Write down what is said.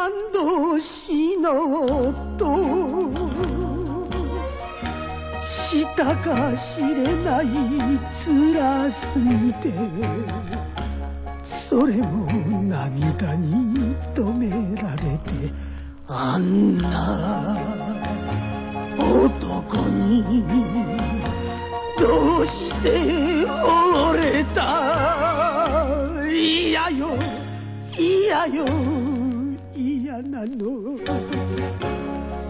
何度死のうとしたか知れない辛すぎてそれも涙に止められてあんな男にどうして惚れた嫌よ嫌よ嫌なの